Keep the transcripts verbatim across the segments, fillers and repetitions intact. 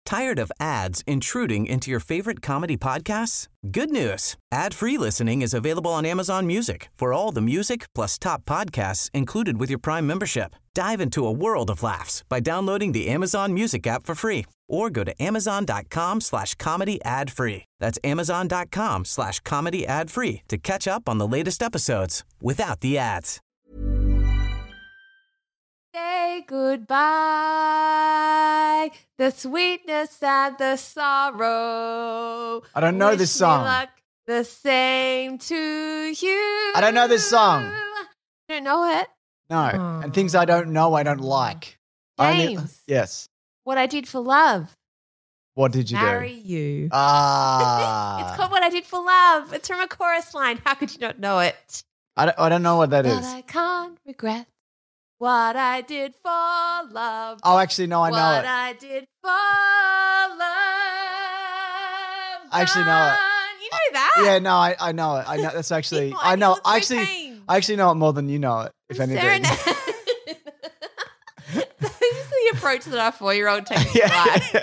Tired of ads intruding into your favorite comedy podcasts? Good news. Ad-free listening is available on Amazon Music for all the music plus top podcasts included with your Prime membership. Dive into a world of laughs by downloading the Amazon Music app for free or go to amazon.com slash comedy ad free. That's amazon.com slash comedy ad free to catch up on the latest episodes without the ads. Say goodbye, the sweetness and the sorrow. I don't know Wish this me song. luck, the same to you. I don't know this song. You don't know it? No. Oh. And things I don't know, I don't like. I only- James. yes. What I Did for Love. What did you Marry do? you. Ah. It's called What I Did for Love. It's from a chorus line. How could you not know it? I don't, I don't know what that But is. I can't regret what I did for love. Oh, actually, no, I know what it. I did for love. I actually know it. Gone. You know that? Yeah, no, I, I know it. I know that's actually. Why I do you know. look so I actually, pained? I actually know it more than you know it. If anything. Serenade. This is the approach that our four-year-old takes to Yeah.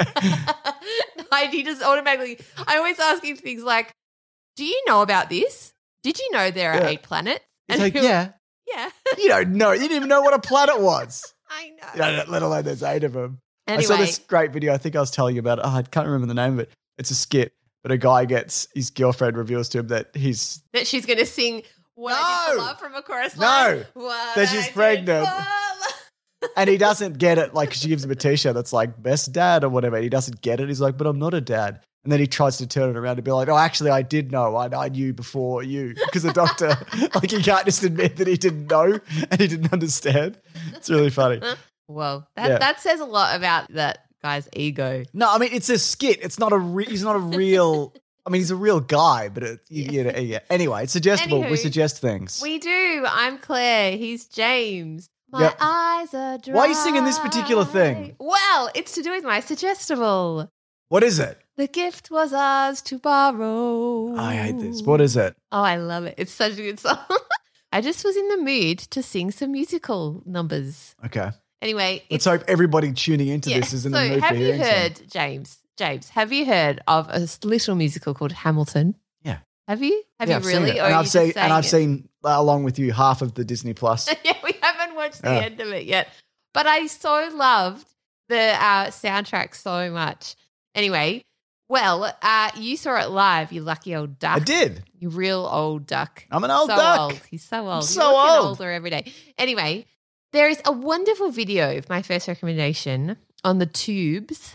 life. Like, he just automatically. I always ask him things like, "Do you know about this? Did you know there are Yeah. eight planets?" It's like, yeah, yeah. you don't know. You didn't even know what a planet was. I know. You know, let alone there's eight of them. Anyway, I saw this great video. I think I was telling you about it. Oh, I can't remember the name of it. It's a skit, but a guy gets his girlfriend reveals to him that he's that she's going to sing "What I Did for No. Love" from a chorus No. line. What That she's I Did pregnant. for Love. and he doesn't get it. Like she gives him a T-shirt that's like "best dad" or whatever. And he doesn't get it. He's like, "But I'm not a dad." And then he tries to turn it around to be like, "Oh, actually, I did know. I, I knew before you." Because the doctor, like, he can't just admit that he didn't know and he didn't understand. It's really funny. Well, that Yeah. that says a lot about that guy's ego. No, I mean it's a skit. It's not a. Re- he's not a real. I mean, he's a real guy, but it, you, you know, yeah. Anyway, it's suggestible. Anywho, we suggest things. We do. I'm Claire. He's James. My Yep. eyes are dry. Why are you singing this particular thing? Well, it's to do with my suggestible. What is it? The gift was ours to borrow. I hate this. What is it? Oh, I love it. It's such a good song. I just was in the mood to sing some musical numbers. Okay. Anyway, Let's it's, hope everybody tuning into yeah. this is in so the mood for have you hearing heard, some. James? James, have you heard of a little musical called Hamilton? Yeah. Have you? Have Yeah, you I've seen really? it. Or And are I've you seen, just and I've saying seen uh, along with you half of the Disney Plus. it? Yeah, we haven't watched the Yeah. end of it yet. But I so loved the uh, soundtrack so much. Anyway, well, uh, you saw it live, you lucky old duck. I did. You real old duck. I'm an old so duck. Old. He's so old. so You're looking old. older every day. Anyway, there is a wonderful video of my first recommendation on the tubes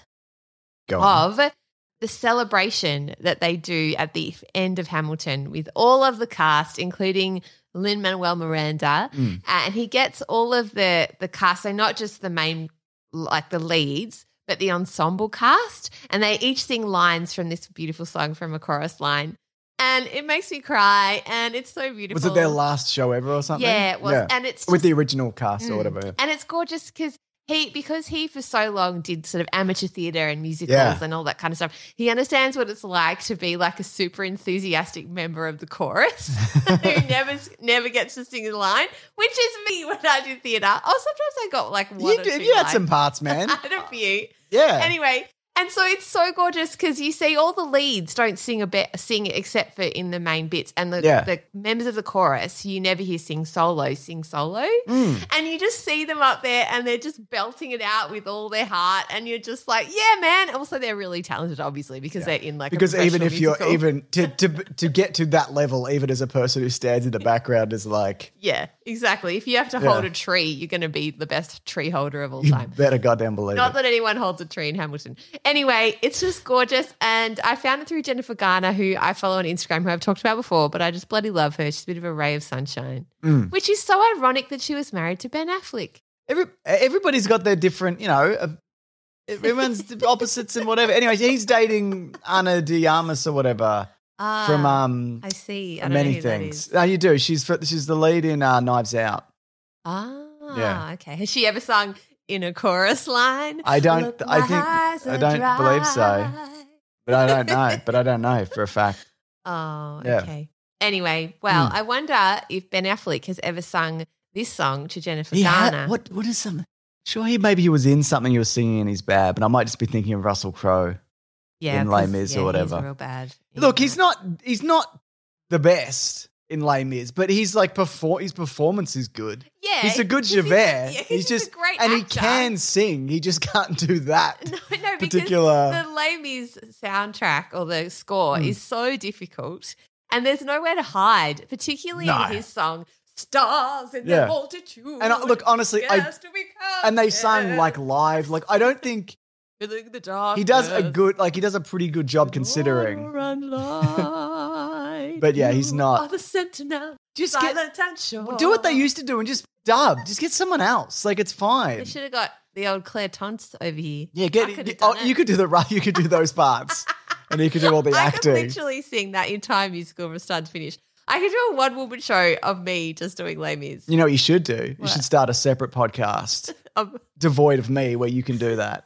Go on. of the celebration that they do at the end of Hamilton with all of the cast, including Lin-Manuel Miranda. Mm. And he gets all of the, the cast, so not just the main, like the leads, but the ensemble cast. And they each sing lines from this beautiful song from a chorus line. And it makes me cry, and it's so beautiful. Was it their last show ever or something? Yeah, it was. And it's with just- the original cast or Mm. whatever. yeah. And it's gorgeous because he, because he for so long did sort of amateur theatre and musicals Yeah. and all that kind of stuff. He understands what it's like to be like a super enthusiastic member of the chorus who never never gets to sing a line, which is me when I do theatre. Oh, sometimes I got like one You, or did, two you had lines. some parts, man. I had a few. Yeah. Anyway, and so it's so gorgeous because you see all the leads don't sing a bit, sing except for in the main bits, and the, Yeah. the members of the chorus you never hear sing solo, sing solo, Mm. and you just see them up there and they're just belting it out with all their heart, and you're just like, yeah, man. Also, they're really talented, obviously, because they're in like Because a even if professional you're musical. even to, to to get to that level, even as a person who stands in the background, is like yeah, exactly. If you have to Yeah. hold a tree, you're going to be the best tree holder of all you time. better goddamn believe Not it. that anyone holds a tree in Hamilton. Anyway, it's just gorgeous. And I found it through Jennifer Garner, who I follow on Instagram, who I've talked about before, but I just bloody love her. She's a bit of a ray of sunshine, Mm. which is so ironic that she was married to Ben Affleck. Every, everybody's got their different, you know, uh, everyone's the opposites and whatever. Anyway, he's dating Ana de Armas or whatever Ah, from um I see. I don't many know who that things. is. No, you do. She's fr- she's the lead in uh, Knives Out. Ah, Yeah. okay. Has she ever sung in a chorus line? I don't. Look, I my think. eyes I are don't believe so. dry. But I don't know. But I don't know for a fact. Oh, Yeah. okay. Anyway, well, Hmm. I wonder if Ben Affleck has ever sung this song to Jennifer Yeah. Garner. What? What is some? Sure, he maybe he was in something he was singing in his bad, but I might just be thinking of Russell Crowe Yeah, in Les 'cause, Mis yeah, or whatever. He's real bad. Look, he's not he's not the best in Les Mis, but he's like perform his performance is good. Yeah, he's a good 'cause he's a- Javert. yeah, 'cause he's he's a just great and he actor. can sing. He just can't do that. No, no, particular- because the Les Mis soundtrack or the score Mm. is so difficult, and there's nowhere to hide, particularly No. in his song "Stars in Yeah. the Multitude." And I, look, honestly, I, Yes, to be and they sung counted. like live. Like I don't think Filling the darkness. he does a good like he does a pretty good job considering. Run light. But yeah, he's You not- are the sentinel. Just get silent and sure. do what they used to do and just dub. Just get someone else. Like it's They fine. should have got the old Claire Tonts over here. Yeah, I get could've it. done Oh, it. you could do the right. You could do those parts, and you could do all the I could acting. literally sing that entire musical from start to finish. I could do a one woman show of me just doing Les Mis. You know what you should do? You What? should start a separate podcast Um, devoid of me where you can do that.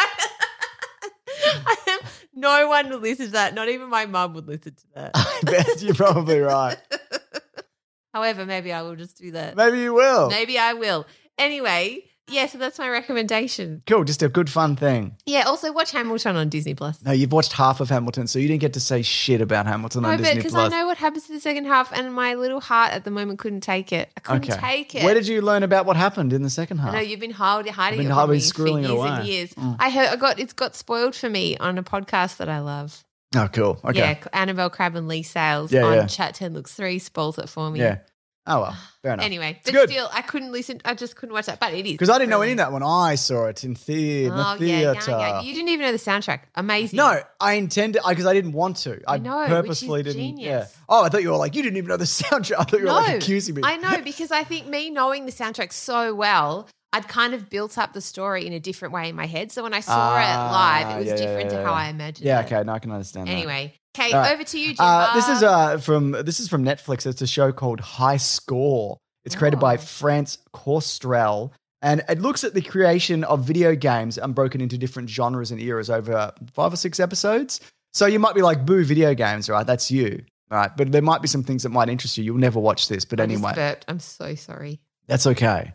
I am, no one would listen to that. Not even my mum would listen to that. I bet you're probably right. However, maybe I will just do that. Maybe you will. Maybe I will. Anyway, yeah, so that's my recommendation. Cool, just a good fun thing. Yeah, also watch Hamilton on Disney Plus. No, you've watched half of Hamilton, so you didn't get to say shit about Hamilton No, on but Disney because Plus. I know what happens in the second half, and my little heart at the moment couldn't take it. I couldn't Okay. take it. Where did you learn about what happened in the second half? I know you've been hiding, hiding been it from hiding- me for scrolling years it away. and years. Mm. I heard I got it's got spoiled for me on a podcast that I love. Oh, cool. Okay. Yeah, Annabelle Crabb and Lee Sales Yeah, on yeah. Chat ten Looks three spoils it for me. Yeah. Oh, well, fair enough. Anyway, It's but good. still, I couldn't listen. I just couldn't watch that. But it is Because I didn't know any of brilliant. that when I saw it in, the- in Oh the yeah, yeah, theatre. yeah. You didn't even know the soundtrack. Amazing. No, I intended because I didn't want to. I, I know, which purposefully is didn't. genius. Yeah. Oh, I thought you were like you didn't even know the soundtrack. I thought you were no, like accusing me. I know because I think me knowing the soundtrack so well, I'd kind of built up the story in a different way in my head. So when I saw Ah, it live, it was yeah, yeah, different yeah, to how yeah. I imagined Yeah. it. Okay. No, I can understand. that. Anyway, Kate, All right. over to you, Jim. Uh, this is uh from this is from Netflix. It's a show called High Score. It's created by Oh. France Corstrel, and it looks at the creation of video games and broken into different genres and eras over five or six episodes. So you might be like, "Boo, video games!" Right? That's you, right? But there might be some things that might interest you. You'll never watch this, but I anyway, just burped. I'm so sorry. that's okay.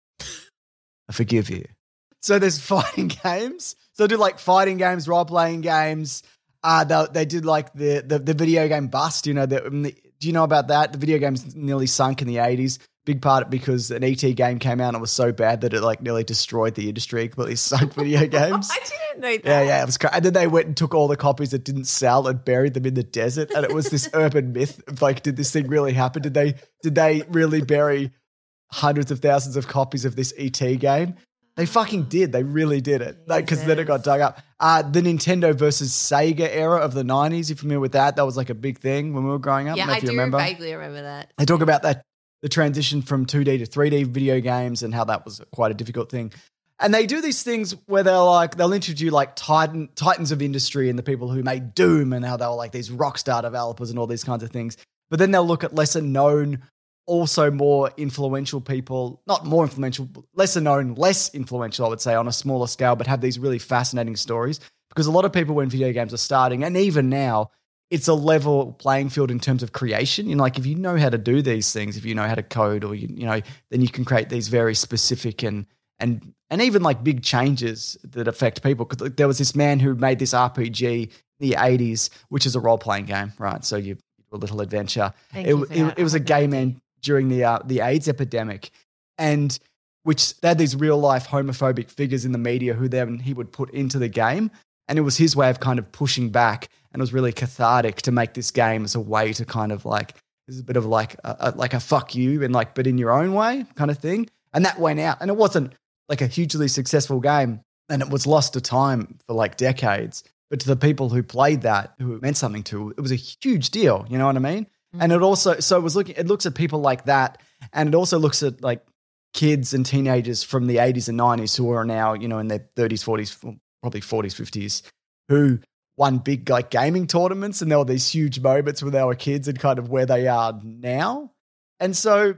I forgive you. So there's fighting games. So they do like fighting games, role playing games. Uh, they, they did like the, the the video game bust. You know, the, the, do you know about that? The video games nearly sunk in the eighties. Big part because an E T game came out and it was so bad that it like nearly destroyed the industry. Completely sunk video games. I didn't know that. Yeah, yeah, it was crazy. And then they went and took all the copies that didn't sell and buried them in the desert. And it was this urban myth of like, did this thing really happen? Did they did they really bury hundreds of thousands of copies of this E T game? They fucking did. They really did it. Like, because then it got dug up. Uh, the Nintendo versus Sega era of the nineties. You familiar with that? That was like a big thing when we were growing up. Yeah, I don't know I if you do remember. vaguely remember that. They talk about that, the transition from two D to three D video games and how that was quite a difficult thing. And they do these things where they're like, they'll introduce you like titan, titans of industry and the people who made Doom and how they were like these rock star developers and all these kinds of things. But then they'll look at lesser known, also more influential people, not more influential, lesser known, less influential, I would say, on a smaller scale, but have these really fascinating stories. Because a lot of people when video games are starting, and even now, it's a level playing field in terms of creation. You know, like if you know how to do these things, if you know how to code or, you, you know, then you can create these very specific and, and, and even like big changes that affect people. Because there was this man who made this R P G in the eighties, which is a role-playing game, right? So you do a little adventure. Thank It, you for it, that. it was I a had no gay idea. man during the uh, the AIDS epidemic, and which they had these real life homophobic figures in the media who then he would put into the game, and it was his way of kind of pushing back, and it was really cathartic to make this game as a way to kind of like this is a bit of like a, a, like a fuck you and like but in your own way kind of thing, and that went out, and it wasn't like a hugely successful game, and it was lost to time for like decades, but to the people who played that, who it meant something to, it was a huge deal. You know what I mean? And it also, so it was looking, it looks at people like that. And it also looks at like kids and teenagers from the eighties and nineties who are now, you know, in their thirties, forties, probably forties, fifties, who won big like gaming tournaments. And there were these huge moments when they were kids and kind of where they are now. And so,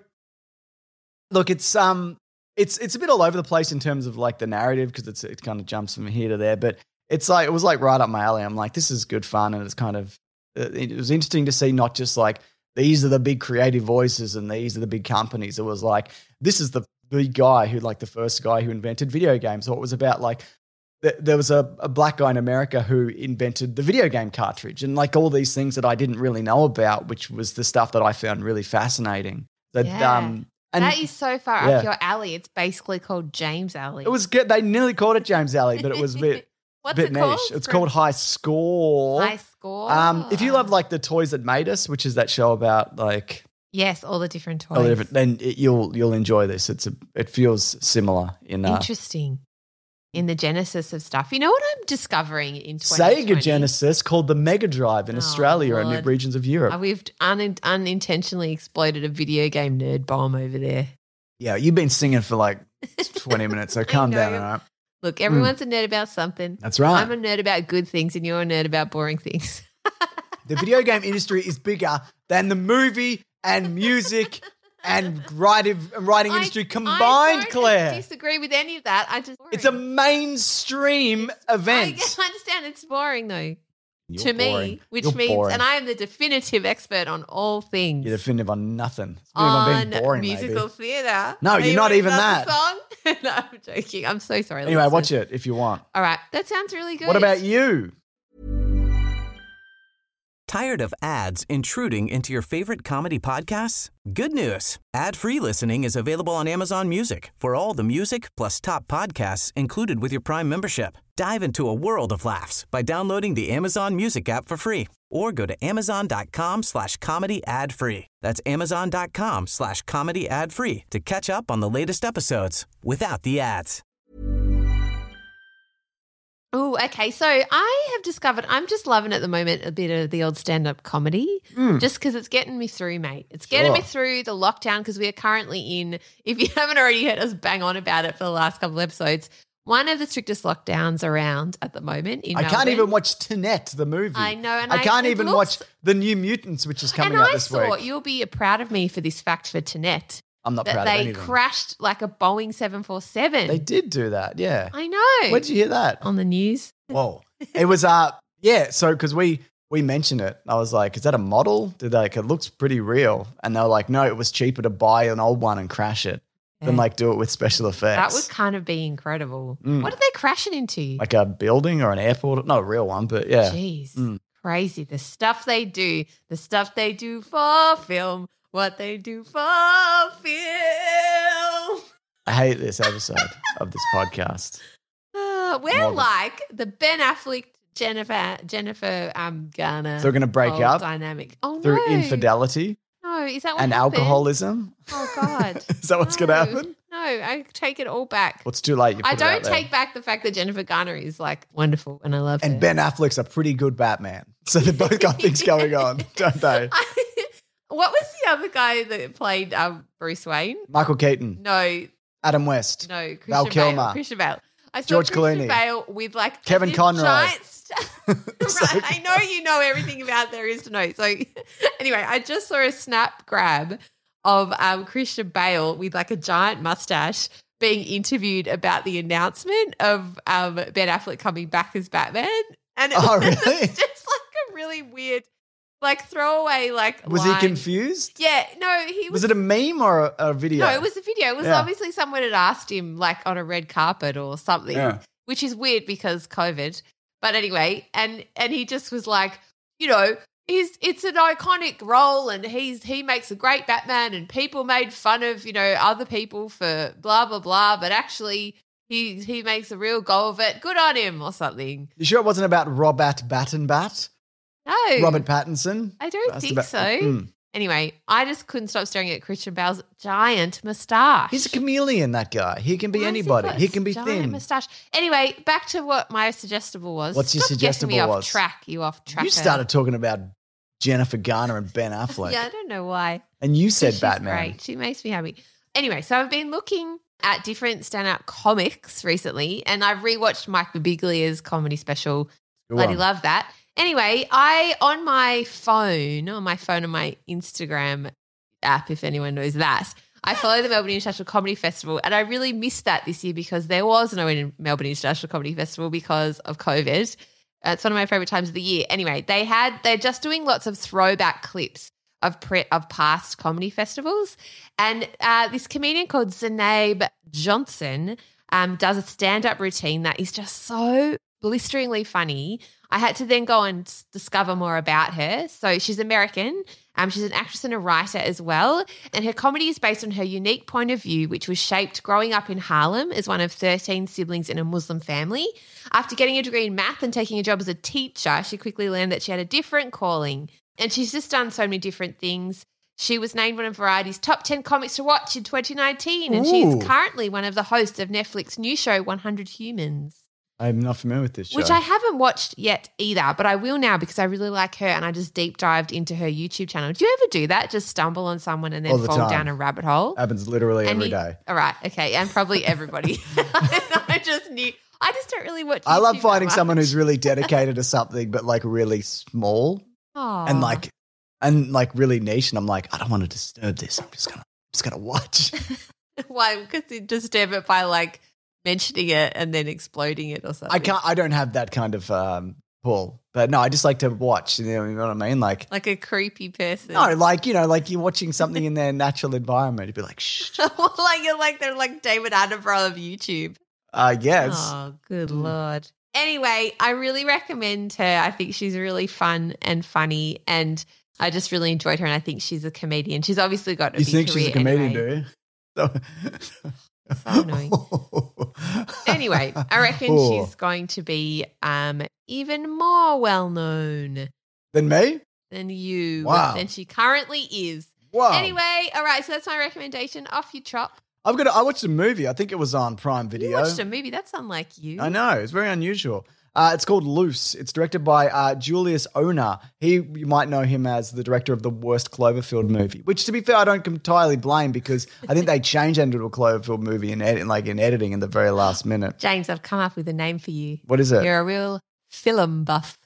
look, it's, um, it's, it's a bit all over the place in terms of like the narrative because it's, it kind of jumps from here to there, but it's like, it was like right up my alley. I'm like, this is good fun. And it's kind of, it was interesting to see not just like these are the big creative voices and these are the big companies. It was like this is the the guy who, like the first guy who invented video games. Or it was about like, th- there was a, a black guy in America who invented the video game cartridge and like all these things that I didn't really know about, which was the stuff that I found really fascinating. That, Yeah. um, and that is so far yeah. up your alley. It's basically called James Alley. it was good. They nearly called it James Alley, but it was a bit, What's bit it called? niche. It's From called High Score. High Score. Um, if you love like the Toys That Made Us, which is that show about like yes, all the different toys. all the different, then it, you'll you'll enjoy this. It's a it feels similar in uh, Interesting. In the genesis of stuff. You know what I'm discovering in twenty twenty? Sega Genesis called the Mega Drive in Oh, Australia and Lord. regions of Europe. Uh, We've un- unintentionally exploded a video game nerd bomb over there. Yeah, you've been singing for like twenty minutes, so calm know. down, all right? Look, everyone's a nerd about something. That's right. I'm a nerd about good things and you're a nerd about boring things. The video game industry is bigger than the movie and music and writing, writing I- industry I combined, don't Claire. disagree with any of that. I just It's a mainstream event. I understand it's boring though. You're to boring. me, which You're means, boring. and I am the definitive expert on all things. You're definitive on nothing. It's on being boring, musical maybe. theatre. No, Are you're you not wanting even another that. Song? No, I'm joking. I'm so sorry. Anyway, watch listeners. it if you want. All right, that sounds really good. What about you? Tired of ads intruding into your favorite comedy podcasts? Good news. Ad-free listening is available on Amazon Music for all the music plus top podcasts included with your Prime membership. Dive into a world of laughs by downloading the Amazon Music app for free or go to amazon.com slash comedy ad free. That's amazon.com slash comedy ad free to catch up on the latest episodes without the ads. Oh, okay. So I have discovered I'm just loving at the moment a bit of the old stand-up comedy just because it's getting me through, mate. It's getting me Sure. through the lockdown because we are currently in, if you haven't already heard us bang on about it for the last couple of episodes, one of the strictest lockdowns around at the moment in I can't Melbourne. even watch Tenet, the movie. I know, and I I- can't it even looks- watch The New Mutants, which is coming and out I this thought week. you'll be proud of me for this fact for Tenet I'm not that proud of they any of them. crashed like a Boeing seven forty-seven. They did do that, yeah. I know. Where'd you hear that? On the news. Whoa. It was, uh, yeah, so because we, we mentioned it. I was like, is that a model? Did they, like, it looks pretty real. And they were like, no, it was cheaper to buy an old one and crash it than Yeah. like do it with special That effects. would kind of be incredible. Mm. What are they crashing into? Like a building or an airport. Not a real one, but yeah. Jeez. Mm. Crazy. The stuff they do, the stuff they do for film, what they do for film. I hate this episode of this podcast. Uh, we're Love it. like the Ben Affleck, Jennifer, Jennifer um, Garner. So we're gonna break whole up dynamic. Oh Through no, infidelity No, is that what and happened? alcoholism. Oh God, Is that what's No. going to happen? No, I take it all back. Well, it's too late. You I put it out don't there. take back the fact that Jennifer Garner is like wonderful and I love her. And Ben Affleck's a pretty good Batman. So they've both got things going on, don't they? What was the other guy that played um, Bruce Wayne? Michael Keaton, No, Adam West, no, Christian Val Bale. Kilmer. Christian Bale. I saw George Christian Clooney. Bale with like Kevin this Conroy. giant st- So- right. I know you know everything about there is to know. So anyway, I just saw a snap grab of um, Christian Bale with like a giant mustache being interviewed about the announcement of um, Ben Affleck coming back as Batman. And it Oh, was really? just like a really weird, like throwaway, like Was line. he confused? Yeah, no, he was. Was it a meme or a, a video? No, it was a video. It was Yeah. obviously someone had asked him like on a red carpet or something, Yeah. which is weird because COVID. But anyway, and and he just was like, you know, he's it's an iconic role and he's he makes a great Batman and people made fun of, you know, other people for blah blah blah, but actually he he makes a real go of it. Good on him or something. You sure it wasn't about Robert Battenbat? No. Robert Pattinson? I don't That's think about- so. Mm. Anyway, I just couldn't stop staring at Christian Bale's giant moustache. He's a chameleon, that guy. He can be Why has anybody. got He a can be giant thin. Moustache. Anyway, back to what my suggestible was. What's your Stop getting suggestible me off was? track. You off track. You started talking about Jennifer Garner and Ben Affleck. Yeah, I don't know why. And you said She's Batman. Great. She makes me happy. Anyway, so I've been looking at different stand-up comics recently, and I've rewatched Mike Birbiglia's comedy special. Go Bloody on. love that. Anyway, I on my phone, on my phone, on my Instagram app, if anyone knows that, I follow the Melbourne International Comedy Festival, and I really missed that this year because there was no Melbourne International Comedy Festival because of COVID. Uh, It's one of my favorite times of the year. Anyway, they had they're just doing lots of throwback clips of pre- of past comedy festivals. And uh, this comedian called Zainab Johnson um, does a stand-up routine that is just so blisteringly funny. I had to then go and discover more about her. So she's American. Um, she's an actress and a writer as well. And her comedy is based on her unique point of view, which was shaped growing up in Harlem as one of thirteen siblings in a Muslim family. After getting a degree in math and taking a job as a teacher, she quickly learned that she had a different calling. And she's just done so many different things. She was named one of Variety's top ten comics to watch in twenty nineteen. And Ooh. she's currently one of the hosts of Netflix new show one hundred Humans. I'm not familiar with this show. Which I haven't watched yet either, but I will now because I really like her and I just deep dived into her YouTube channel. Do you ever do that? Just stumble on someone and All then the fall time. down a rabbit hole? Happens literally And every you- day. All right, okay, and probably everybody. I just knew. I just don't really watch YouTube I love that finding much. someone who's really dedicated to something, but like really small Aw. and like and like really niche. And I'm like, I don't want to disturb this. I'm just gonna I'm just gonna watch. Why? Because you disturb it by like mentioning it and then exploding it or something. I can't. I don't have that kind of um, pull. But no, I just like to watch. You know, you know what I mean? Like Like a creepy person. no, like you know, like you're watching something in their natural environment. You'd be like, shh. like you're like they're like David Attenborough of YouTube. I guess. Oh, good Lord. Anyway, I really recommend her. I think she's really fun and funny, and I just really enjoyed her, and I think she's a comedian. She's obviously got a You big think she's a career comedian, anyway. do you? So, So annoying. Anyway, I reckon Oh. she's going to be um, even more well-known Than me? than you, Wow. than she currently is. Wow. Anyway, all right, so that's my recommendation. Off you chop. I've got. A, I watched a movie. I think it was on Prime Video. You watched a movie. That's unlike you. I know. It's very unusual. Uh, it's called Loose. It's directed by uh, Julius Onah. He, you might know him as the director of the worst Cloverfield movie, which, to be fair, I don't entirely blame because I think they changed that into a Cloverfield movie in, ed- like in editing in the very last minute. James, I've come up with a name for you. What is it? You're a real film buff.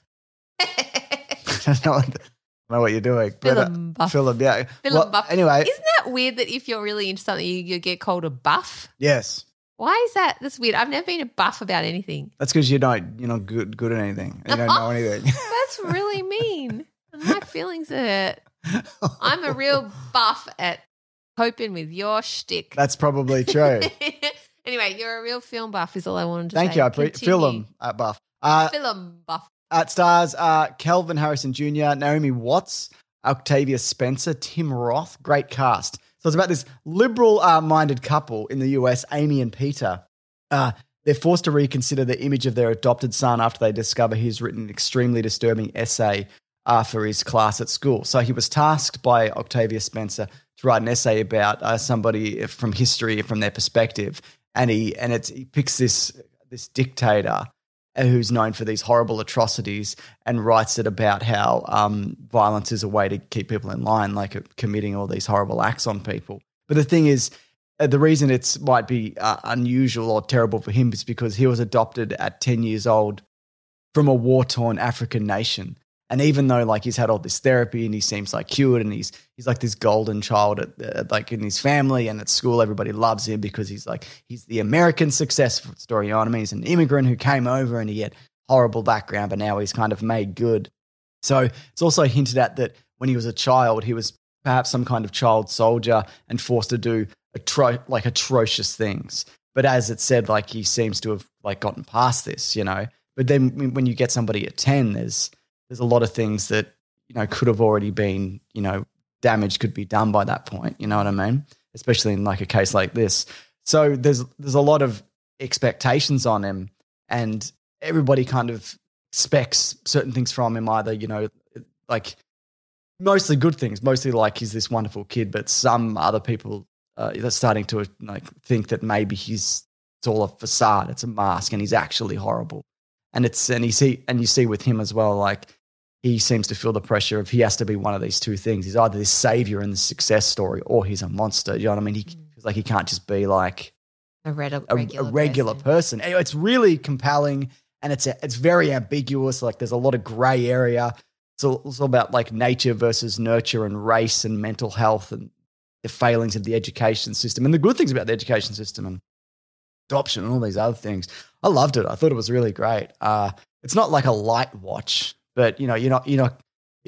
I don't know what, I don't know what you're doing. but, uh, Film buff. Film, yeah. Film Well, buff. Anyway, Isn't that weird that if you're really into something, you, you get called a buff? yes. Why is that? That's weird. I've never been a buff about anything. That's because you don't, you're not good, good at anything. You don't know anything. That's really mean. My feelings are hurt. I'm a real buff at coping with your shtick. That's probably true. Anyway, you're a real film buff is all I wanted to Thank say. you. I pre- Continue. film uh, buff. Uh, Film buff. Uh, it stars uh, Kelvin Harrison Junior, Naomi Watts, Octavia Spencer, Tim Roth. Great cast. So it's about this liberal-minded couple in the U S, Amy and Peter. Uh, they're forced to reconsider the image of their adopted son after they discover he's written an extremely disturbing essay uh, for his class at school. So he was tasked by Octavia Spencer to write an essay about uh, somebody from history, from their perspective, and he and it's, he picks this this dictator who's known for these horrible atrocities and writes it about how um, violence is a way to keep people in line, like uh, committing all these horrible acts on people. But the thing is, uh, the reason it's might be uh, unusual or terrible for him is because he was adopted at ten years old from a war-torn African nation. And even though like he's had all this therapy and he seems like cured and he's he's like this golden child at, uh, like in his family and at school, everybody loves him because he's like he's the American success story. You know what I mean? He's an immigrant who came over and he had horrible background, but now he's kind of made good. So it's also hinted at that when he was a child, he was perhaps some kind of child soldier and forced to do atro- like atrocious things. But as it said, like he seems to have like gotten past this, you know. But then when you get somebody at ten, there's There's a lot of things that, you know, could have already been, you know, damage could be done by that point. You know what I mean? Especially in like a case like this. So there's there's a lot of expectations on him and everybody kind of expects certain things from him, either, you know, like mostly good things, mostly like he's this wonderful kid, but some other people uh, are starting to like think that maybe he's it's all a facade, it's a mask and he's actually horrible. And it's and you see and you see with him as well, like he seems to feel the pressure of he has to be one of these two things. He's either this savior in the success story or he's a monster. You know what I mean? He feels like he can't just be like A, red, a, regular, a regular person. person. Anyway, it's really compelling and it's a, it's very ambiguous. Like there's a lot of gray area. It's all, it's all about like nature versus nurture and race and mental health and the failings of the education system and the good things about the education system and adoption and all these other things. I loved it. I thought it was really great. Uh, it's not like a light watch, but you know, you're not, you're not, if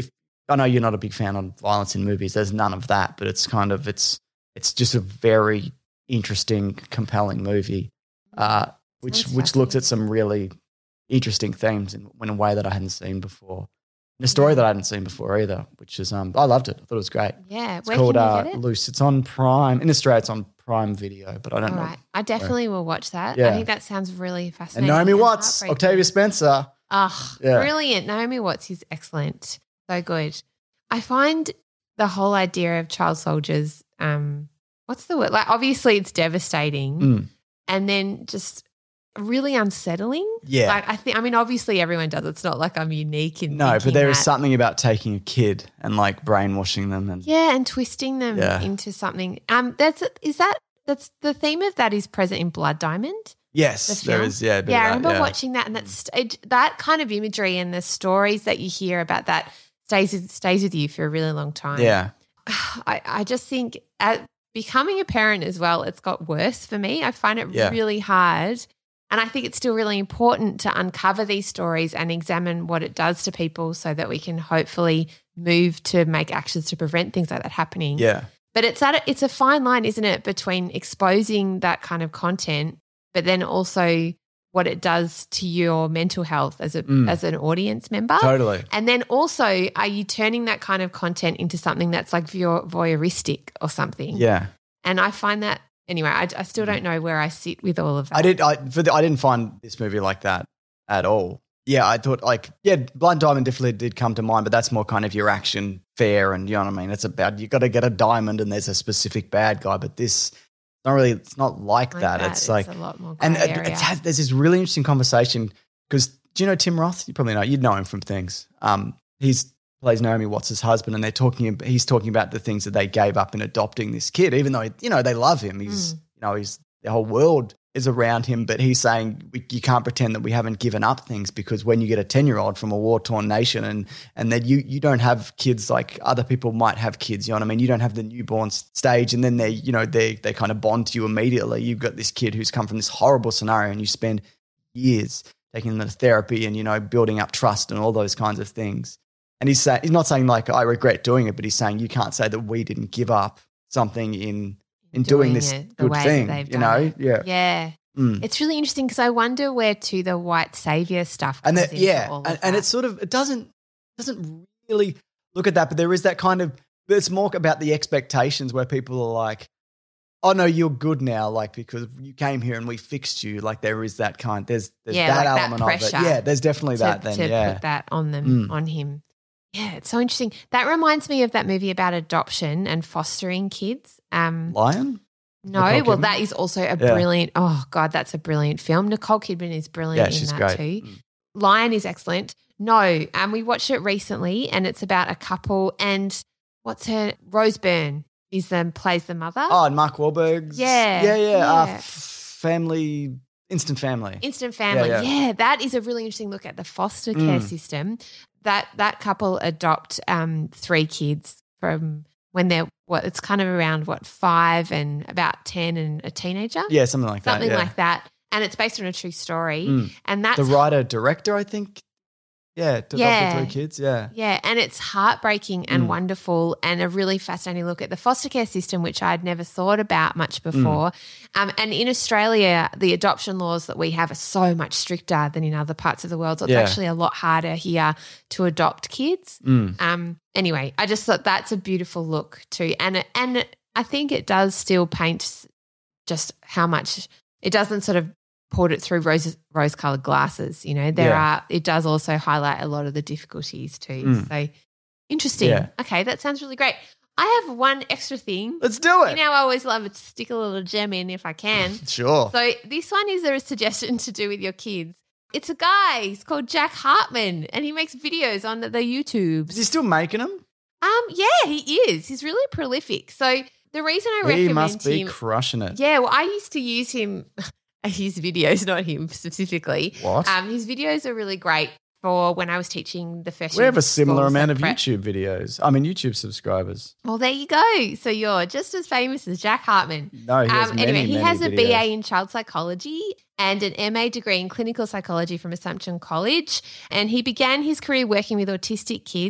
I know you're not a big fan on violence in movies. There's none of that, but it's kind of it's it's just a very interesting, compelling movie, uh, which Sounds which looked at some really interesting themes in, in a way that I hadn't seen before. And a story that I hadn't seen before either, which is um I loved it. I thought it was great. Yeah, It's where called can you uh, get it? Loose. It's on Prime. In Australia, it's on Prime Video, but I don't All know. right, I definitely will watch that. Yeah. I think that sounds really And fascinating. Naomi Watts, heartbreaking. Octavia Spencer. Oh, Yeah. brilliant. Naomi Watts is excellent. So good. I find the whole idea of child soldiers, um, what's the word? Like, obviously it's devastating Mm. and then just really unsettling. Yeah. Like, I think, I mean, obviously everyone does. It's not like I'm unique in No, but thinking there is that. something about taking a kid and like brainwashing them and Yeah, and twisting them Yeah. into something. Um, that's is that that's the theme of that is present in Blood Diamond. yes, The there film? is. Yeah, a bit Yeah, of I that, remember yeah. watching that, and that's it, that kind of imagery and the stories that you hear about that stays with, stays with you for a really long time. Yeah, I, I just think at becoming a parent as well, it's got worse for me. I find it Yeah. really hard. And I think it's still really important to uncover these stories and examine what it does to people so that we can hopefully move to make actions to prevent things like that happening. yeah, But it's at a, it's a fine line, isn't it, between exposing that kind of content, but then also what it does to your mental health as a Mm. as an audience member. totally. And then also, are you turning that kind of content into something that's like voyeur- voyeuristic or something? Yeah, And I find that anyway. I, I still don't know where I sit with all of that. I did. I for the, I didn't find this movie like that at all. Yeah, I thought like yeah, Blood Diamond definitely did come to mind, but that's more kind of your action fair, and you know what I mean. It's about you got to get a diamond, and there's a specific bad guy, but this. Not really. It's not like, Like that. that. It's It's like a lot more and grey it, area. it's had, there's this really interesting conversation because do you know Tim Roth? You probably know. You'd know him from things. Um, he's plays Naomi Watts' husband, and they're talking. He's talking about the things that they gave up in adopting this kid, even though you know they love him. He's Mm. you know he's the whole world is around him, but he's saying we, you can't pretend that we haven't given up things because when you get a ten-year-old from a war-torn nation and and then you you don't have kids like other people might have kids, you know what I mean? You don't have the newborn s- stage and then they, you know, they they kind of bond to you immediately. You've got this kid who's come from this horrible scenario and you spend years taking them to therapy and, you know, building up trust and all those kinds of things. And he's saying he's not saying like I regret doing it, but he's saying you can't say that we didn't give up something in in doing, Doing this it the good way that thing, they've you done know? it. Yeah. Yeah. Mm. It's really interesting because I wonder where to the white savior stuff And comes that, into yeah, all of and, and that. it's sort of it doesn't doesn't really look at that, but there is that kind of. But it's more about the expectations where people are like, "Oh no, you're good now," like because you came here and we fixed you. Like there is that kind. There's there's Yeah, that like that element of it. pressure Yeah, there's definitely to, that. Then to yeah, put that on them Mm. on him. Yeah, it's so interesting. That reminds me of that movie about adoption and fostering kids. Um, Lion. no, Nicole well, Kidman? that is also a Yeah. brilliant. Oh God, that's a brilliant film. Nicole Kidman is brilliant Yeah, in she's that great. too. Mm. Lion is excellent. No, um, we watched it recently, and it's about a couple. And what's her Rose Byrne is the plays the mother. Oh, and Mark Wahlberg's. Yeah, yeah, yeah. Uh, yeah. f- family, Instant Family. Instant Family. Yeah, Yeah, yeah. that is a really interesting look at the foster care Mm. system. That that couple adopt um, three kids from when they're what it's kind of around what five and about ten and a teenager, Yeah, something like something that. Yeah. like that. And it's based on a true story. Mm. And that's The writer director, I think. Yeah, adopted Yeah. three kids. Yeah. Yeah, and it's heartbreaking and Mm. wonderful and a really fascinating look at the foster care system, which I'd never thought about much before. Um, and in Australia, the adoption laws that we have are so much stricter than in other parts of the world. So it's Yeah. actually a lot harder here to adopt kids. Mm. Um, anyway, I just thought that's a beautiful look too. And, and I think it does still paint just how much – it doesn't sort of poured it through rose rose colored glasses. You know, there Yeah. are. It does also highlight a lot of the difficulties too. Mm. So interesting. Yeah. Okay, that sounds really great. I have one extra thing. Let's do You it. know, I always love to stick a little gem in if I can. Sure. So this one is a suggestion to do with your kids. It's a guy. He's called Jack Hartman, and he makes videos on the YouTubes. Is he still making them? Um, yeah, he is. He's really prolific. So the reason I He recommend must be him, crushing it. yeah, well, I used to use him. His videos, not him specifically. What? Um, his videos are really great for when I was teaching the first We year have a similar schools amount at of prep. YouTube videos. I mean, YouTube subscribers. Well, there you go. So you're just as famous as Jack Hartman. No, he has Um, many, anyway, he many has a videos. B A in child psychology and an M A degree in clinical psychology from Assumption College. And he began his career working with autistic kids.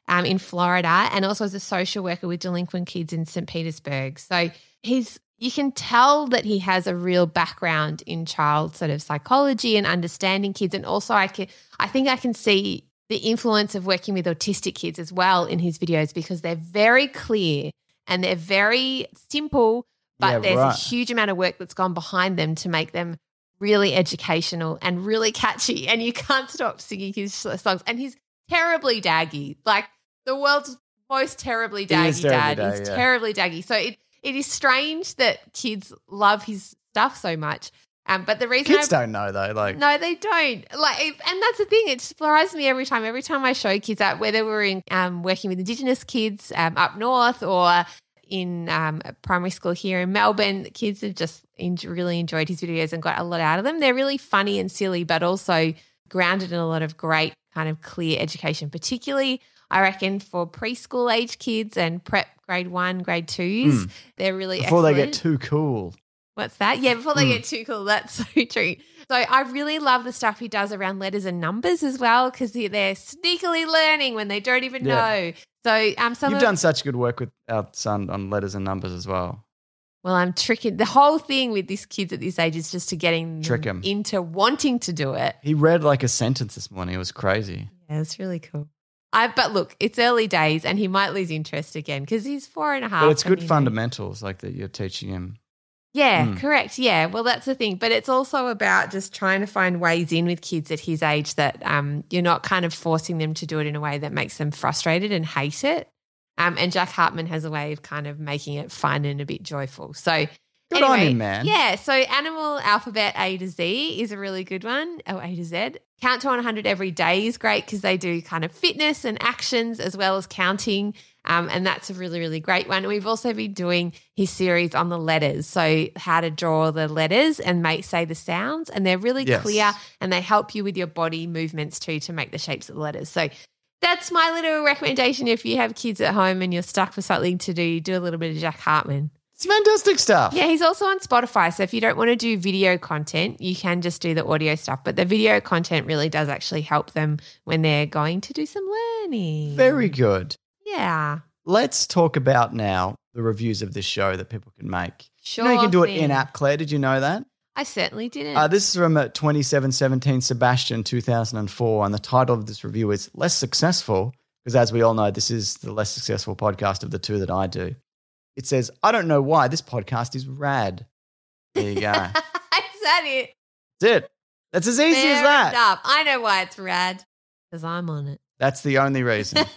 um, in Florida, and also as a social worker with delinquent kids in Saint Petersburg. So he's you can tell that he has a real background in child sort of psychology and understanding kids. And also I can I think I can see the influence of working with autistic kids as well in his videos, because they're very clear and they're very simple, but Yeah, there's right. a huge amount of work that's gone behind them to make them really educational and really catchy. And you can't stop singing his songs. And he's terribly daggy, like the world's most terribly He daggy is terribly dad. daggy, He's yeah. terribly daggy. So it, it is strange that kids love his stuff so much. Um, but the reason Kids I, don't know though. Like, no, they don't. Like, if- and that's the thing. It surprises me every time. Every time I show kids that, whether we're in um, working with Indigenous kids um, up north or in um, a primary school here in Melbourne, the kids have just en- really enjoyed his videos and got a lot out of them. They're really funny and silly, but also grounded in a lot of great kind of clear education, particularly I reckon for preschool age kids and prep grade one, grade twos. Mm. They're really before they excellent. get too cool. What's that? Yeah, before they Mm. get too cool. That's so true. So I really love the stuff he does around letters and numbers as well, because they're sneakily learning when they don't even Yeah. know. So um, some You've of, done such good work with our son on letters and numbers as well. well, I'm tricking. The whole thing with these kids at this age is just to getting Trick them 'em. into wanting to do it. He read like a sentence this morning. It was crazy. Yeah, it's really cool. I, but look, it's early days and he might lose interest again because he's four and a half. But it's and, good you know, fundamentals like that you're teaching him. Yeah, Mm. correct. Yeah, well, that's the thing. But it's also about just trying to find ways in with kids at his age that um, you're not kind of forcing them to do it in a way that makes them frustrated and hate it. Um, and Jack Hartman has a way of kind of making it fun and a bit joyful. So Good on anyway, him, man. Yeah, so Animal Alphabet A to Z is a really good one. Oh, A to Z. Count to one hundred every day is great because they do kind of fitness and actions as well as counting. Um, and that's a really, really great one. We've also been doing his series on the letters, so how to draw the letters and make say the sounds, and they're really Yes. clear and they help you with your body movements too to make the shapes of the letters. So that's my little recommendation. If you have kids at home and you're stuck for something to do, do a little bit of Jack Hartman. It's fantastic stuff. Yeah, he's also on Spotify. So if you don't want to do video content, you can just do the audio stuff. But the video content really does actually help them when they're going to do some learning. Very good. Yeah. Let's talk about now the reviews of this show that people can make. Sure. You know you can do it thing. in app, Claire. Did you know that? I certainly didn't. Uh, this is from uh, twenty-seven seventeen Sebastian two thousand four, and the title of this review is Less Successful, because as we all know, this is the less successful podcast of the two that I do. It says, I don't know why this podcast is rad. There you go. That's Is that it? it. That's as easy Fair as that. enough. I know why it's rad because I'm on it. That's the only reason.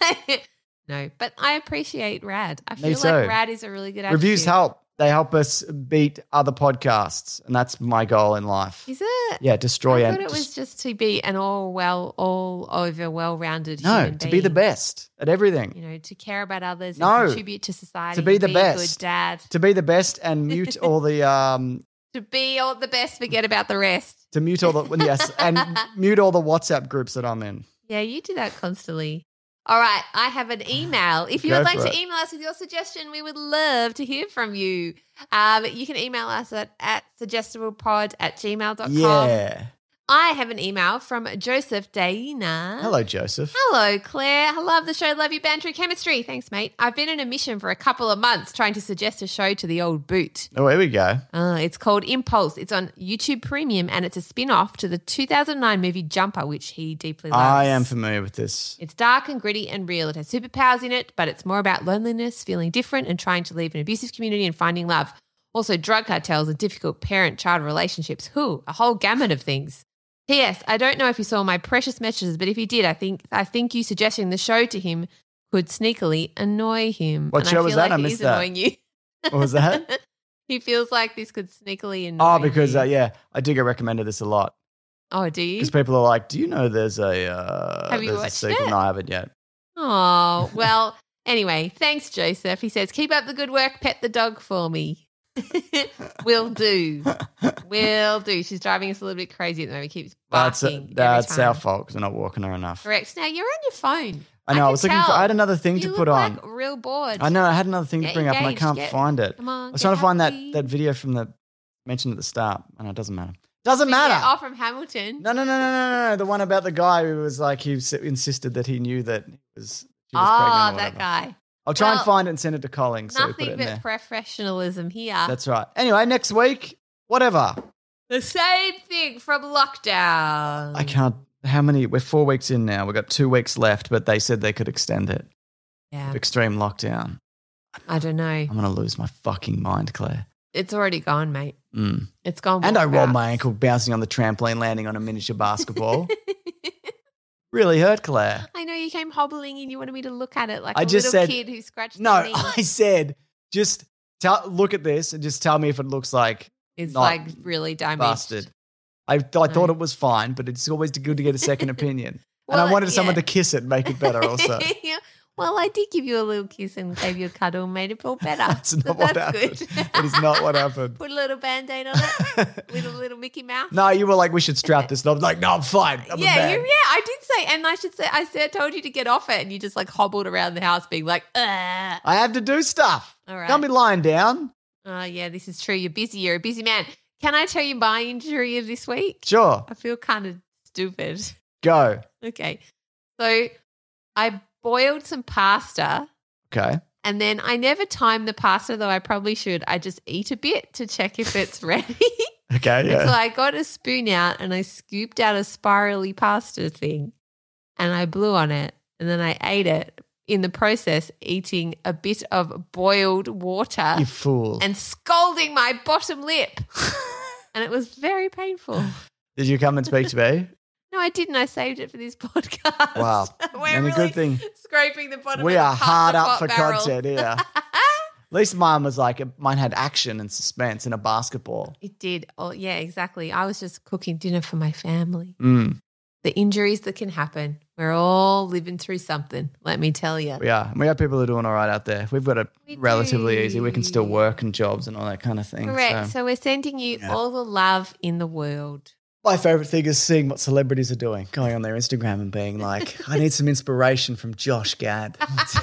No, but I appreciate rad. I Me feel too. like rad is a really good attitude. Reviews help. They help us beat other podcasts, and that's my goal in life. Is it? Yeah, destroy I and thought it was just to be an all well, all over, well-rounded no, human to be being. the best at everything. You know, to care about others, No. and contribute to society, To be and the be best. a good dad, To be the best and mute all the um to be all the best, forget about the rest. to mute all the yes and mute all the WhatsApp groups that I'm in. Yeah, you do that constantly. All right, I have an email. If you Go would like for to it. email us with your suggestion, we would love to hear from you. Um, you can email us at, at suggestiblepod at gmail dot com. Yeah. I have an email from Joseph Dana. Hello, Joseph. Hello, Claire. I love the show. Love your banter chemistry. Thanks, mate. I've been on a mission for a couple of months trying to suggest a show to the old boot. Oh, here we go. Uh, it's called Impulse. It's on YouTube Premium, and it's a spin-off to the two thousand nine movie Jumper, which he deeply loves. I am familiar with this. It's dark and gritty and real. It has superpowers in it, but it's more about loneliness, feeling different, and trying to leave an abusive community and finding love. Also, drug cartels and difficult parent-child relationships. Whew, a whole gamut of things. P S. I don't know if you saw my precious messages, but if you did, I think I think you suggesting the show to him could sneakily annoy him. What and show I feel was that? Like I he missed is that. Annoying you. What was that? He feels like this could sneakily annoy. Oh, because you. uh, yeah, I do get recommended this a lot Oh, do you? because people are like, "Do you know there's a uh, Have you there's a watched sequel?" it? No, I haven't yet. Oh, well, anyway, thanks, Joseph. He says, keep up the good work, pet the dog for me. Will do. Will do. She's driving us a little bit crazy at the moment. Keeps That's barking. every that's time. our fault because we're not walking her enough. Correct. Now, you're on your phone. I know. I, can was looking for. tell. I had another thing You to look put on. like real bored. I know. I had another thing to Get bring up, and I engaged, can't get- find it. Come on. I was get trying to find that happy. that video from the mentioned at the start, and it doesn't matter. Doesn't Yeah, matter. oh, from Hamilton. No, no, no, no, no, no. The one about the guy who was like he s- insisted that he knew that he was She was pregnant Oh, or that whatever. guy. I'll try and Well, find it and send it to Collings. So we put Nothing it in but there. professionalism here. That's right. Anyway, next week, whatever. the same thing from lockdown. I can't. How many? We're four weeks in now. We've got two weeks left, but they said they could extend it. Yeah, Extreme lockdown. I don't know. I'm going to lose my fucking mind, Claire. It's already gone, mate. Mm. It's gone. And I rolled walkabouts. my ankle bouncing on the trampoline, landing on a miniature basketball. Really hurt, Claire. I know you came hobbling in. You wanted me to look at it like I a just little said- kid who scratched No, their knee. I said just tell, look at this and just tell me if it looks like It's not like really damaged. busted. I, th- I thought it was fine, but it's always good to get a second opinion. and I Well, wanted someone yeah. to kiss it and make it better also. Yeah. Well, I did give you a little kiss and gave you a cuddle and made it feel better. That's not So what that's happened. good. It is not what happened. Put a little band-aid on it. Little little Mickey Mouse. No, you were like, we should strap this. And I was like, no, I'm fine. I'm a yeah, man. you, yeah, I did say, and I should say, I said, told you to get off it, and you just like hobbled around the house, being like, "Ugh." I have to do stuff. All right. Can't be lying down. Oh, yeah, this is true. You're busy. You're a busy man. Can I tell you my injury of this week? Sure. I feel kind of stupid. Go. Okay, so I boiled some pasta. Okay. And then I never time the pasta, though I probably should. I just eat a bit to check if it's ready. Okay, yeah. And so I got a spoon out and I scooped out a spirally pasta thing and I blew on it. And then I ate it, in the process eating a bit of boiled water You fool. and scalding my bottom lip. And it was very painful. Did you come and speak to me? No, I didn't. I saved it for this podcast. Wow. We're And a really good thing- scraping the bottom We of the are hard pasta up for pot barrel. content here. At least mine was like, mine had action and suspense in a basketball. It did. Oh, yeah, exactly. I was just cooking dinner for my family. Mm, The injuries that can happen. We're all living through something, let me tell you. we are. And we have people who are doing all right out there. We've got it We relatively do. easy. We can still work and jobs and all that kind of thing. Correct. So. So we're sending you Yeah. all the love in the world. My favorite thing is seeing what celebrities are doing, going on their Instagram and being like, I need some inspiration from Josh Gad.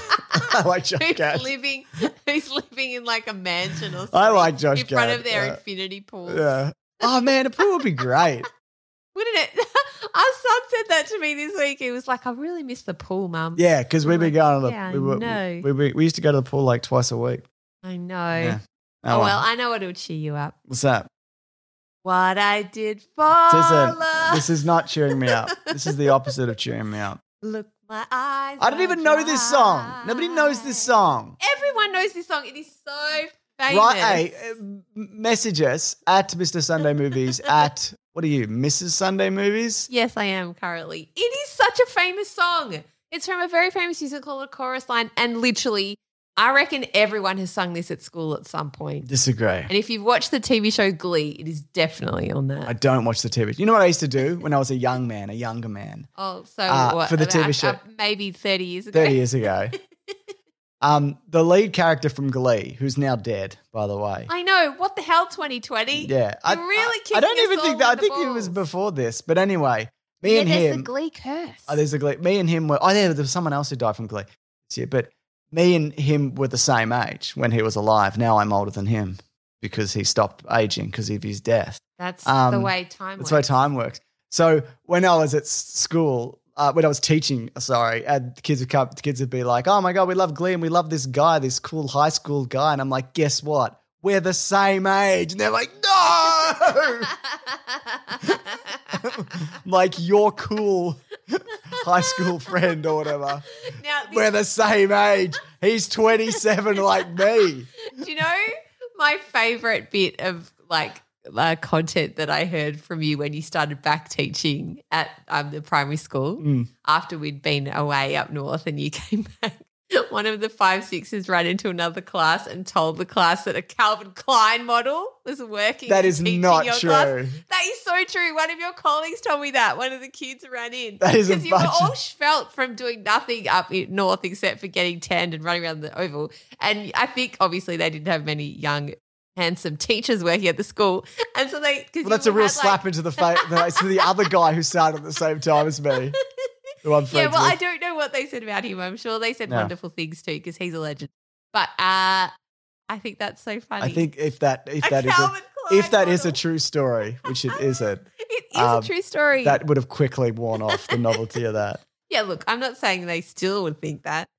I like Josh Who's Gad. living who's living in like a mansion or something. I like Josh in front Gad, of their yeah. infinity pool. Yeah. Oh, man, a pool would be great. Wouldn't it? Our son said that to me this week. He was like, I really miss the pool, Mum. Yeah, because we've been going to the Yeah, I we, were- know. we, we, we used to go to the pool like twice a week. I know. Yeah. Oh, well, I know what would cheer you up. What's that? What I did for This isn't- love. This is not cheering me up. This is the opposite of cheering me up. Look, my eyes. I don't are even know this song. Nobody knows this dry. song. Everyone knows this song. It is so famous. Right, hey, uh, m- message us at Mister Sunday Movies at, what are you, Missus Sunday Movies? Yes, I am currently. It is such a famous song. It's from a very famous musical called Chorus Line, and literally, I reckon everyone has sung this at school at some point. Disagree. And if you've watched the T V show Glee, it is definitely on that. I don't watch the T V. You know what I used to do when I was a young man, a younger man, oh, so uh, what? for the T V about, show. uh, maybe thirty years ago. thirty years ago. Um, the lead character from Glee, who's now dead, by the way. I know. What the hell, twenty twenty? Yeah. You I, really I, I don't kicking even us think all that. I in the think it was balls. before this. But anyway, me Yeah, and there's him. the Glee curse. Oh, there's a Glee. Me and him were. Oh, yeah, there was someone else who died from Glee this year. But me and him were the same age when he was alive. Now I'm older than him because he stopped aging because of his death. That's Um, the way time That's works. the way time works. So when I was at s- school, uh, when I was teaching, sorry, and the kids would come, the kids would be like, "Oh my god, we love Glee and we love this guy, this cool high school guy," and I'm like, "Guess what? We're the same age," and they're like, "No!" I'm like, your cool high school friend or whatever. Now, this- We're the same age. He's twenty-seven like me. do you know my favorite bit of like uh, content that I heard from you when you started back teaching at um, the primary school Mm. after we'd been away up north and you came back? One of the five sixes ran into another class and told the class that a Calvin Klein model was working. That in is teaching not your true. class. That is so true. One of your colleagues told me that. One of the kids ran in. That is a Because you were bunch all of- svelte from doing nothing up in north except for getting tanned and running around the oval. And I think obviously they didn't have many young, handsome teachers working at the school. And so they... Well, that's a real slap into the face to the other guy who started at the same time as me. Who I'm Yeah, friends well, I with. don't know what they said about him. I'm sure they said No. wonderful things too because he's a legend. But uh, I think that's so funny. I think if that if A that is a Calvin Klein if that is a model. true story, which it isn't, It is um, a true story. that would have quickly worn off the novelty of that. Yeah, look, I'm not saying they still would think that.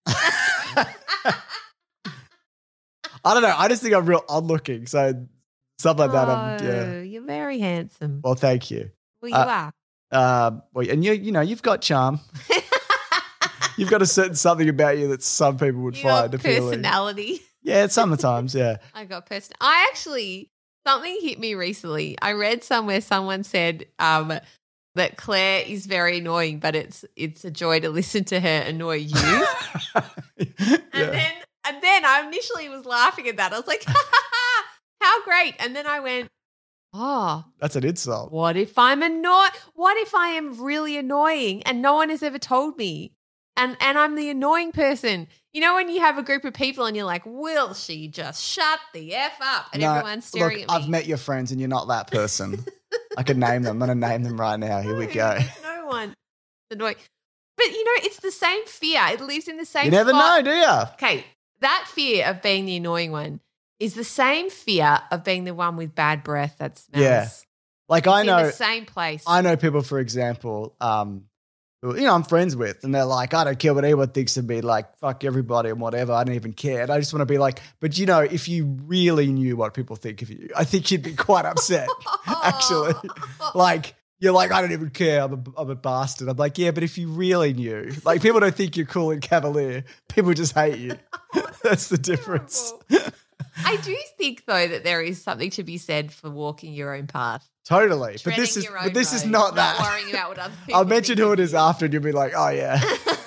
I don't know. I just think I'm real odd looking. So stuff like that. I'm, yeah. Oh, you're very handsome. Well, thank you. Well, you Uh, are. Um, well, and you, you know, you've got charm. You've got a certain something about you that some people would You find got appealing. personality. Yeah, sometimes, yeah. I got person. I actually something hit me recently. I read somewhere someone said um, that Claire is very annoying, but it's it's a joy to listen to her annoy you. yeah. And then and then I initially was laughing at that. I was like, how great. And then I went, oh, That's an insult. what if I'm annoyed? What if I am really annoying and no one has ever told me? And and I'm the annoying person. You know when you have a group of people and you're like, will she just shut the F up? And No, everyone's staring look, at me. I've met your friends and you're not that person. I can name them. I'm going to name them right now. Here we No, go. there's no one. It's annoying. But, you know, it's the same fear. It lives in the same You never spot. know, do you? Okay, that fear of being the annoying one is the same fear of being the one with bad breath that smells. Yeah. Like I It's know, in the same place. I know people, for example, um, who, you know, I'm friends with, and they're like, I don't care what anyone thinks of me, like, fuck everybody and whatever. I don't even care. And I just want to be like, but you know, if you really knew what people think of you, I think you'd be quite upset, actually. Like, you're like, I don't even care. I'm a, I'm a bastard. I'm like, yeah, but if you really knew, like, people don't think you're cool and cavalier. People just hate you. That's the difference. I do think, though, that there is something to be said for walking your own path. Totally. But Treading this is, your own but this is road, not that. worrying about what other people I'll mention think who of it is you. after and you'll be like, oh, yeah.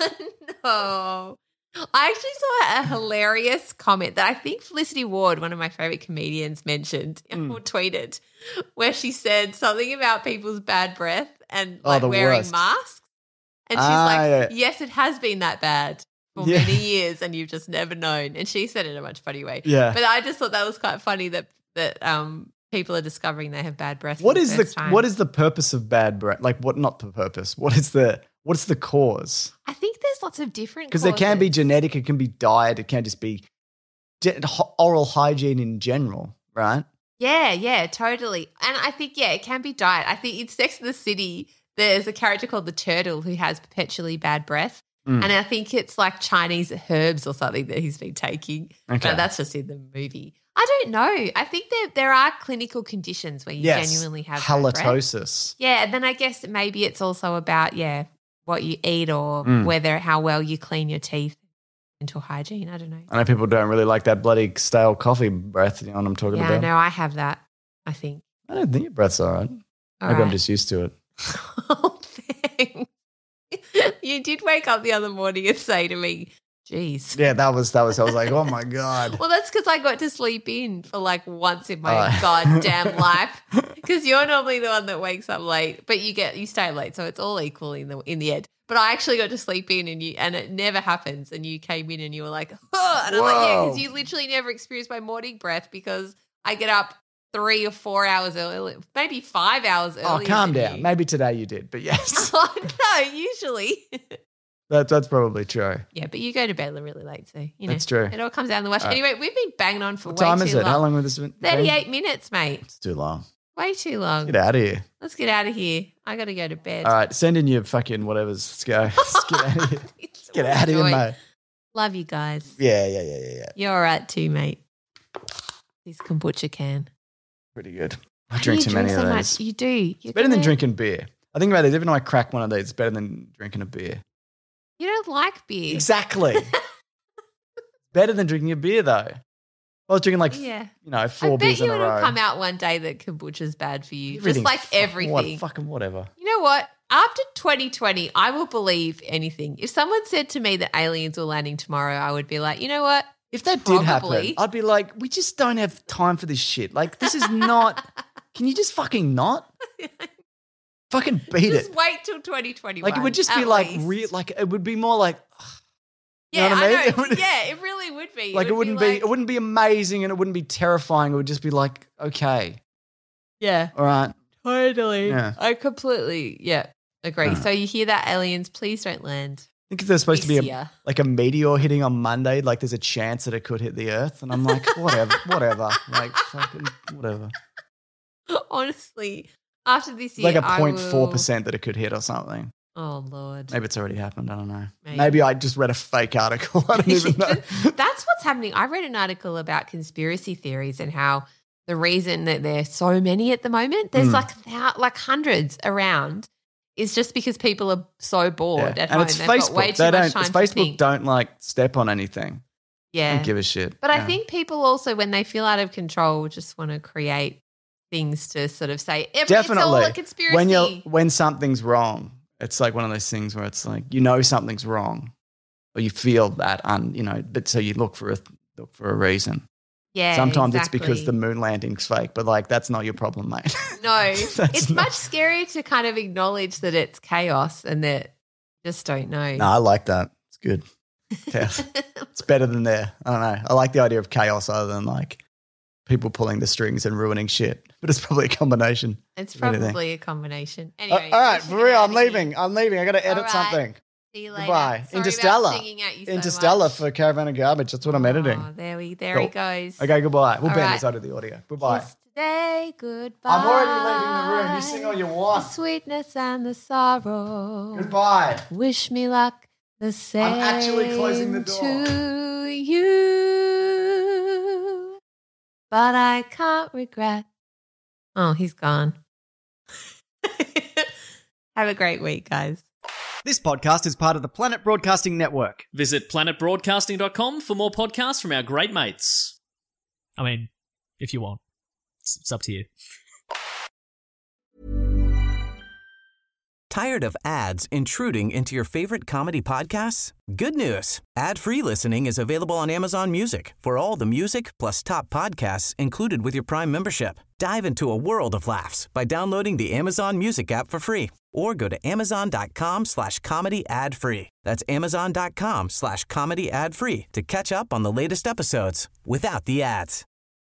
No. I actually saw a hilarious comment that I think Felicity Ward, one of my favorite comedians, mentioned Mm. or tweeted, where she said something about people's bad breath and Oh, like the wearing worst. masks. And she's Ah, like, yeah. yes, it has been that bad for Yeah. many years and you've just never known. And she said it in a much funny way. Yeah. But I just thought that was quite funny that that um people are discovering they have bad breath. What for is the the first time. what is the purpose of bad breath? Like, what? Not the purpose. What is the what's the cause? I think there's lots of different Because there can be causes. genetic, it can be diet, it can just be ge- ho- oral hygiene in general, right? Yeah, yeah, totally. And I think, yeah, it can be diet. I think in Sex and the City, there's a character called the Turtle who has perpetually bad breath. Mm. And I think it's like Chinese herbs or something that he's been taking. Okay. But that's just in the movie. I don't know. I think there there are clinical conditions where you Yes. genuinely have bad breath. halitosis. Yeah, and then I guess maybe it's also about, yeah, what you eat or Mm. whether how well you clean your teeth, dental hygiene. I don't know. I know people don't really like that bloody stale coffee breath. You know what I'm talking Yeah, about? I know. I have that, I think. I don't think your breath's all right. All Maybe I'm right. just used to it. Oh, thanks. You did wake up the other morning and say to me, geez. Yeah, that was that was. I was like, oh my god. Well, that's because I got to sleep in for like once in my Oh. goddamn life. Because you're normally the one that wakes up late, but you get you stay late, so it's all equal in the in the end. But I actually got to sleep in, and you and it never happens. And you came in, and you were like, oh, and I'm like, yeah, Whoa. because you literally never experienced my morning breath because I get up three or four hours early, maybe five hours early. Oh, calm down. Maybe today you did, but yes, Oh, no, usually. that, that's probably true. Yeah, but you go to bed really late, so you know That's true. it all comes down the wash. All right. Anyway, we've been banging on for What way time too is it? long. How long has this been? Thirty-eight minutes, mate. It's too long. Way too long. Get out of here. Let's get out of here. I got to go to bed. All right, send in your fucking whatever's. Let's go. Let's get out of here. It's Get all out of here, joy. mate. Love you guys. Yeah, yeah, yeah, yeah, yeah. You're all right too, mate. This kombucha can. Pretty good. I Why do drink you too many so of much? those. You do. You're It's better than gonna- drinking beer. I think about it. Even though I crack one of these, it's better than drinking a beer. You don't like beer. Exactly. Better than drinking a beer, though. I was drinking like, Yeah. you know, I four bet beers you in a it'll row. come out one day that kombucha's bad for you. Everything- Just like fuck, everything. What, fucking whatever. You know what? After twenty twenty, I will believe anything. If someone said to me that aliens were landing tomorrow, I would be like, you know what? If that did happen, Probably. I'd be like, we just don't have time for this shit. Like, this is not. Can you just fucking not? Fucking beat Just it. wait till twenty twenty-one. Like, it would just be at like, least. real. Like, it would be more like, you Yeah, know what I mean? know. It would- yeah, it really would be. like, it, would wouldn't be, like- it wouldn't be amazing and it wouldn't be terrifying. It would just be like, okay, Yeah, all right. totally. Yeah. I completely, yeah, agree. Yeah. So you hear that, aliens? Please don't land. I think there's supposed to this be a, year. like a meteor hitting on Monday. Like, there's a chance that it could hit the Earth, and I'm like, whatever, whatever. Like, fucking whatever. Honestly, after this year, Like a I point four will- percent that it could hit or something. Oh, Lord. Maybe it's already happened. I don't know. Maybe. Maybe I just read a fake article. I don't even know. That's what's happening. I read an article about conspiracy theories and how the reason that there's so many at the moment, there's Mm. like thou- like hundreds around, is just because people are so bored Yeah. at And home. it's They've got Facebook. way too They much don't. time It's to Facebook think. don't like step on anything. Yeah. Don't give a shit. But I Yeah. think people also, when they feel out of control, just want to create things to sort of say, Every, Definitely. it's all a conspiracy. When you're when something's wrong, it's like one of those things where it's like you know something's wrong, or you feel that, un, you know, but so you look for a look for a reason. yeah, Sometimes exactly. it's because the moon landing's fake, but like that's not your problem, mate. No, That's it's not- much scarier to kind of acknowledge that it's chaos and that you just don't know. No, I like that. It's good. Chaos. It's better than there. I don't know. I like the idea of chaos other than like people pulling the strings and ruining shit. But it's probably a combination. It's of anything. probably a combination. Uh, Anyway, all right, we should for get real, out I'm of here. leaving. I'm leaving. I got to edit All right. something. See you later. Goodbye. Sorry Interstellar. About singing at you so Interstellar much. for Caravan of Garbage. That's what I'm editing. Oh, there we, there he Cool. goes. Okay, goodbye. We'll All ban right. this out of the audio. Goodbye. Kiss today, goodbye. I'm already leaving the room. You sing all you The want. sweetness and the sorrow. Goodbye. Wish me luck the same. I'm actually closing the door. To you, but I can't regret. Oh, he's gone. Have a great week, guys. This podcast is part of the Planet Broadcasting Network. Visit planet broadcasting dot com for more podcasts from our great mates. I mean, if you want. It's, it's up to you. Tired of ads intruding into your favorite comedy podcasts? Good news. Ad-free listening is available on Amazon Music for all the music plus top podcasts included with your Prime membership. Dive into a world of laughs by downloading the Amazon Music app for free or go to amazon.com slash comedy ad free. That's amazon.com slash comedy ad free to catch up on the latest episodes without the ads.